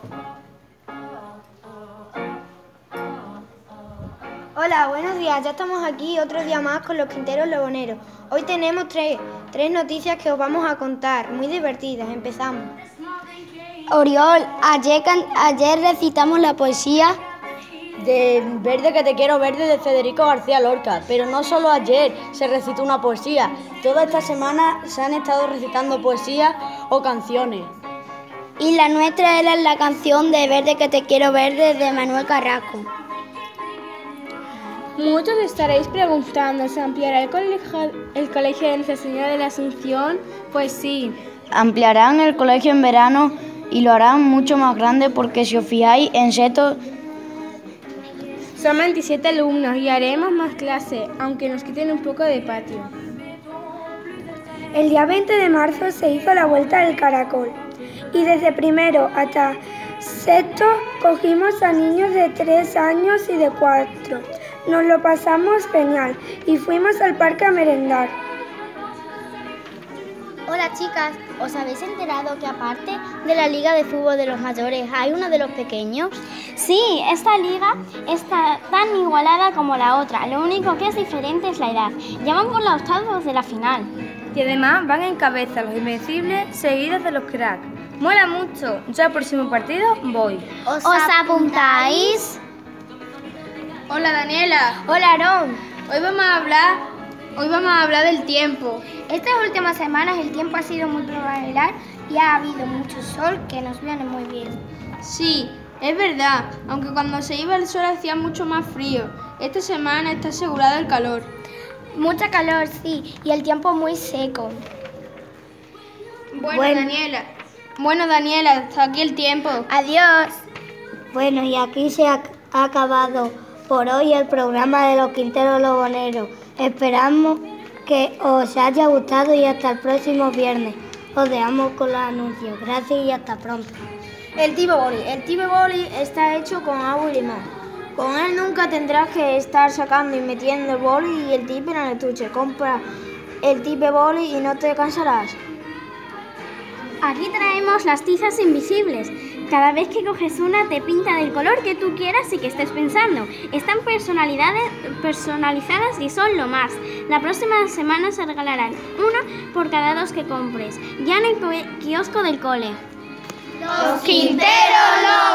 Hola, buenos días. Ya estamos aquí otro día más con los Quinteros Loboneros. Hoy tenemos tres noticias que os vamos a contar, muy divertidas. Empezamos. Oriol, ayer recitamos la poesía de Verde que te quiero verde de Federico García Lorca, pero no solo ayer se recitó una poesía, toda esta semana se han estado recitando poesías o canciones. Y la nuestra era la canción de Verde que te quiero verde de Manuel Carrasco. Muchos estaréis preguntando, ¿se ampliará el colegio de Nuestra Señora de la Asunción? Pues sí. Ampliarán el colegio en verano y lo harán mucho más grande porque si os fijáis en Seto son 27 alumnos y haremos más clases, aunque nos quiten un poco de patio. El día 20 de marzo se hizo la Vuelta del Caracol y desde primero hasta sexto cogimos a niños de 3 años y de 4. Nos lo pasamos genial y fuimos al parque a merendar. Hola chicas, ¿os habéis enterado que aparte de la liga de fútbol de los mayores hay una de los pequeños? Sí, esta liga está tan igualada como la otra, lo único que es diferente es la edad. Ya van por los octavos de la final. Y además van en cabeza los invencibles seguidos de los cracks. Mola mucho, yo al próximo partido voy. ¿Os apuntáis? Hola Daniela. Hola Aarón. Hoy vamos a hablar del tiempo. Estas últimas semanas el tiempo ha sido muy primaveral y ha habido mucho sol que nos viene muy bien. Sí, es verdad, aunque cuando se iba el sol hacía mucho más frío. Esta semana está asegurado el calor. Mucha calor, sí, y el tiempo muy seco. Bueno, Daniela, hasta aquí el tiempo. Adiós. Bueno, y aquí se ha acabado por hoy el programa de los Quinteros Loboneros. Esperamos que os haya gustado y hasta el próximo viernes. Os dejamos con los anuncios. Gracias y hasta pronto. El Tipe Boli está hecho con agua y limón. Con él nunca tendrás que estar sacando y metiendo el boli y el tipe en el estuche. Compra el Tipe Boli y no te cansarás. Aquí traemos las tizas invisibles. Cada vez que coges una te pinta del color que tú quieras y que estés pensando. Están personalizadas y son lo más. La próxima semana se regalarán una por cada 2 que compres. Ya en el kiosco del cole. Los Quinteros